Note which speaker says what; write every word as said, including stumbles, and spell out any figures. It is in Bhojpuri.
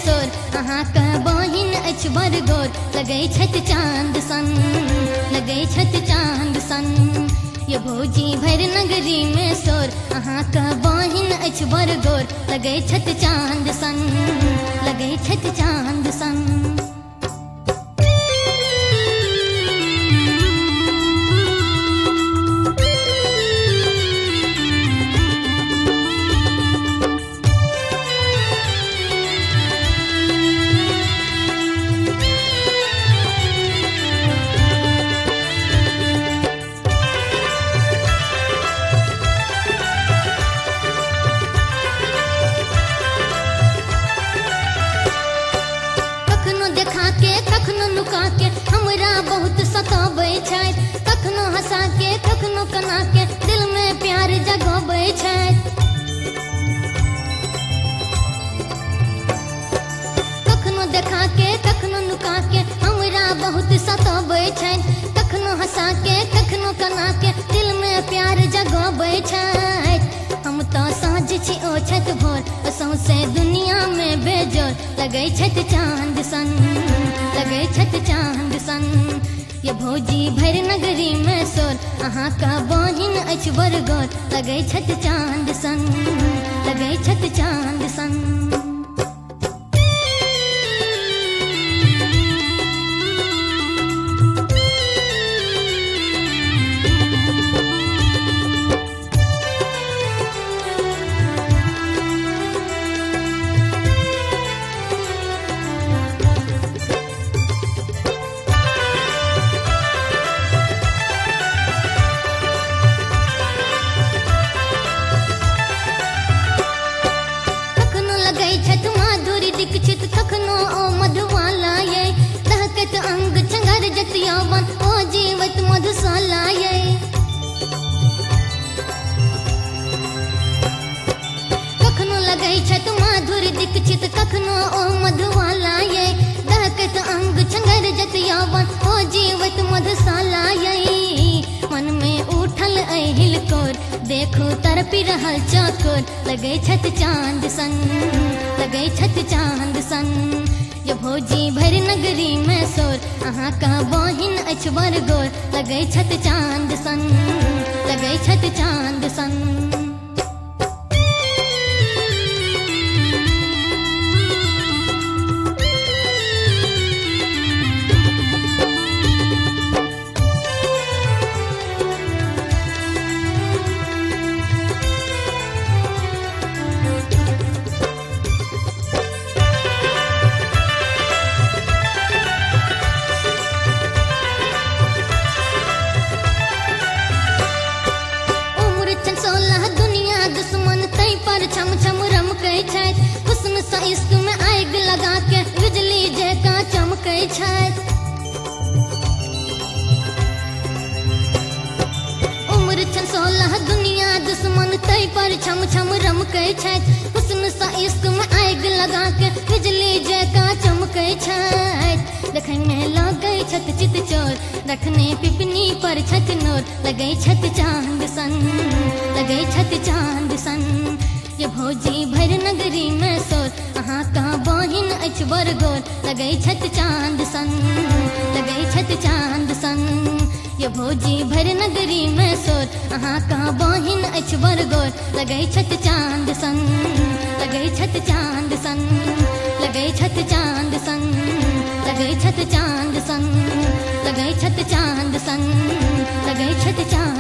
Speaker 1: सोर अहाँ का बहिन अछि बड़ गोर लगै छथि चाँद सन लगै छथि चाँद सन ये भौजी भर नगरी में सोर अहाँ का बहिन अछि बड़ गोर लगै छथि चाँद सन लगै छथि चाँद सन। हमरा बहुत सताबै छथि कखनो हंसा के कखनो कना के दिल में प्यार जगाबै छथि कखनो देखा के कखनो नुका के हमरा बहुत सताबै छथि कखनो हंसा के कखनो कना के दिल में प्यार जगाबै छथि। हम तो साँझ छी ओ छथि भोर सौंसे दुनिया में बेजोर लगै छथि चाँद सन लगै छथि चाँद सन ये भौजी भर नगरी में सोर अहाँ का बहिन अछि बड़ गोर लगै छथि चाँद सन लगै छथि चाँद सन। कखनो ओ मधुवाला ये दहकत अंग चंगर जतियावन ओ जीवत मधुशाला ये कखनो लगै छत माधुर दीक्षित कखनो ओ मधुवाला ये दहकत अंग चंगर जतियावन ओ जीवत मधुशाला ये मन में उठल अहिल कोर देखो तरपी रहल चकोर लगै छत चाँद सन लगै छथि चाँद सन ये भौजी भर नगरी में सोर अहाँ का बहिन अछि बड़ गोर लगै छथि चाँद सन लगै छथि चाँद सन। छम छम रमकै छथि हुस्न सा इश्क में आग लगा के बिजली जैका चमकै छथि उम्र छन सोलह दुनिया दुश्मन तै पर छम छम रमकै छथि हुस्न सा इश्क में आग लगा के बिजली जैका चमकै छथि देखै में लगै छथि चित चोर रखने पिपनी पर छथि नोर लगै छथि चाँद सन लगै छथि चाँद सन ये भौजी भर नगरी में सोर अहाँ का बहिन अछि बड़ गोर लगै छथि चाँद सन लगै छथि चाँद सन ये भौजी भर नगरी में सोर अहाँ का बहिन अछि बड़ गोर लगै छथि चाँद सन लगै छथि चाँद सन लगै छथि चाँद सन लगै छथि चाँद सन लगै छथि चाँद सन लगै छथि चाँद